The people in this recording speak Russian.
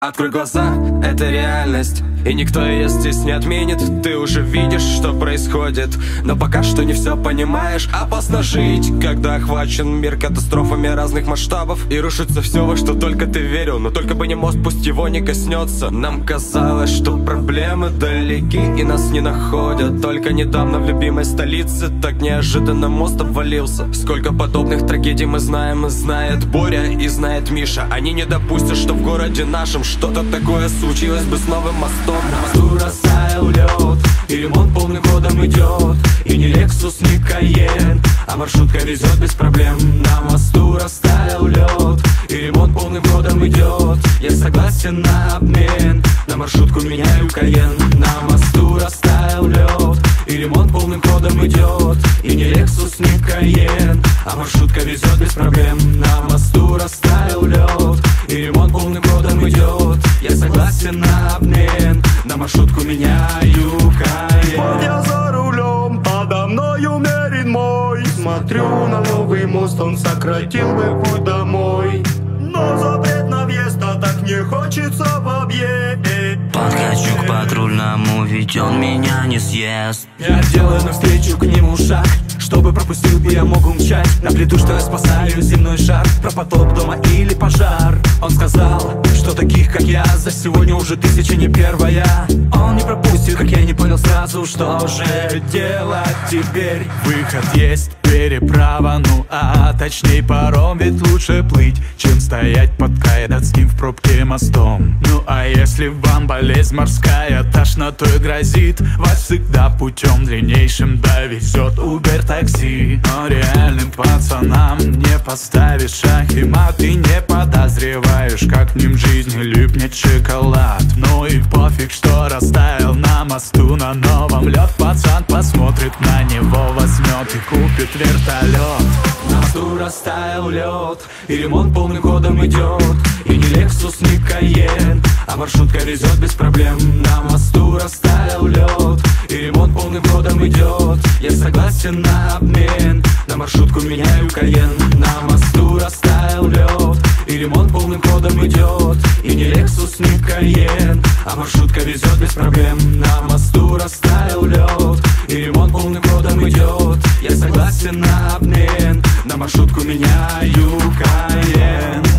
Открой глаза, это реальность, и никто ее здесь не отменит. Ты уже видишь, что происходит, но пока что не все понимаешь. Опасно жить, когда охвачен мир катастрофами разных масштабов, и рушится все, во что только ты верил. Но только бы не мост, пусть его не коснется. Нам казалось, что проблемы далеки и нас не находят. Только недавно в любимой столице так неожиданно мост обвалился. Сколько подобных трагедий мы знаем, и знает Боря, и знает Миша. Они не допустят, что в городе нашем что-то такое случилось бы с новым мостом. На мосту растаял лед, и ремонт полным ходом идет. И не Lexus, не Cayenne, а маршрутка везет без проблем. На мосту растаял лед, и ремонт полным ходом идет. Я согласен на обмен, на маршрутку меняю Cayenne. На мосту растаял лед, и ремонт полным ходом идет. И не Lexus, не Cayenne, а маршрутка везет без проблем. На мосту растаял лед, и ремонт полным ходом идет. Я согласен на обмен, на маршрутку меняю Cayenne. Вот я за рулем, подо мною мерен мой. Смотрю на новый мост, он сократил бы путь домой. Но запрет на въезд, а так не хочется в объезд. Подкачу к патрульному, ведь он меня не съест. Я делаю навстречу к нему шаг, чтобы пропустил бы я мог умчать. На плиту, что я спасаю земной шар, про потоп дома или пожар. Он сказал, что таких как я за сегодня уже тысяча не первая. Он не пропустит, как я не понял сразу, что же делать теперь. Выход есть, переправа, ну а точней паром. Ведь лучше плыть, чем стоять под кайдатским в пробке мостом. Ну а если вам болезнь морская тошнотой грозит, вас всегда путем длиннейшим довезет Uber такси. Но реальным пацанам не поставишь шаг и мат, и не подозреваешь, как к ним в жизни липнет шоколад. Ну и пофиг, что растаял на мосту на новом лед. Пацан посмотрит на него, возьмет и купит вертолет. На мосту растаял лед, и ремонт полным ходом идет. И не Lexus, не Cayenne, а маршрутка везет без проблем. На мосту растаял лед, и ремонт полным ходом идет. Я согласен на обмен, на маршрутку меняю Cayenne. На мосту растаял лед, и ремонт полным ходом идет. И не Lexus, не Cayenne, а маршрутка везет без проблем. На мосту растаял лед, и ремонт полным ходом идет. Я согласен на обмен, на маршрутку меняю Cayenne.